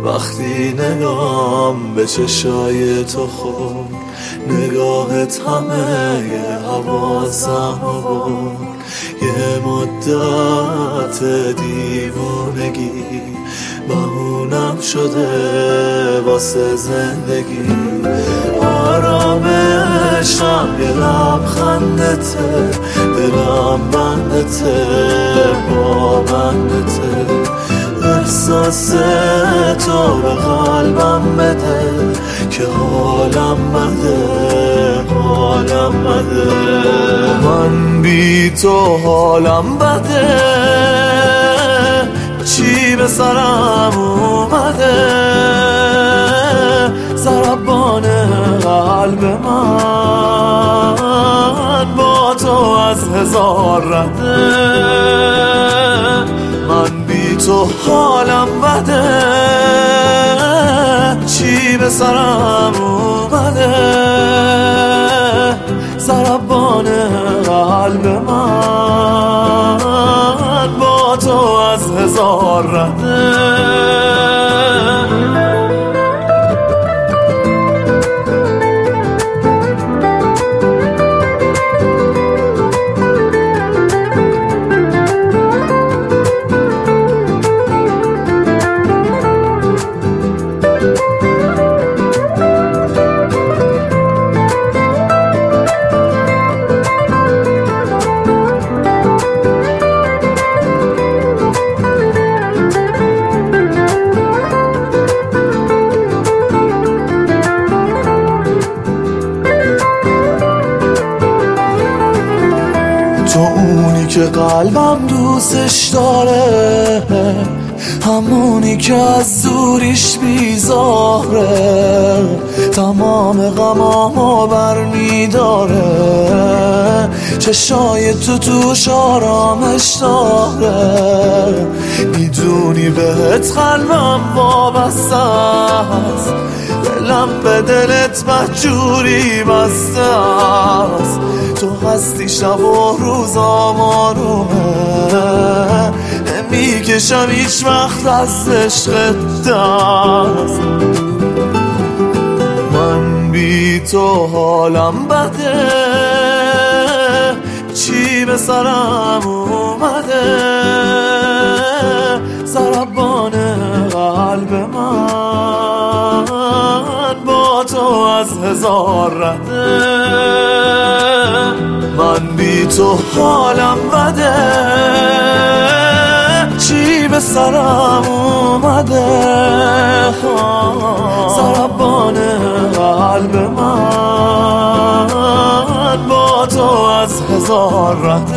وقتی نگام به چشای تو خود، نگاهت همه حواسم رو برد. یه مدت دیوونگی بهونم شده واسه زندگی. آرامشم یه لبخندته، دلم بندته با بندته. احساس تو به قلبم بده که حالم بده، حالم بده. من بی تو حالم بده، چی به سرم اومده؟ ضربان قلب من با تو از هزار رده. من بی تو حالم بده، چی به سرم اومده؟ ضربان قلب من با تو از هزار رده. تو اونی که قلبم دوستش داره، همونی که از دوریش بیزاره. تمام غمامو برمیداره، چشای تو توش آرامش داره. میدونی بهت قلبم وابسته است، دلم به دلت مهجوری بسته است. تو هستی شب و روزام آرومه، نمیکشم هیچ وقت از عشقت دست. من بی تو حالم بده، چی به سرم اومده؟ ضربان قلب من با تو از هزار رده. من بی تو حالم بده، چی به سرم اومده؟ ضربان قلب من با تو از هزار رده.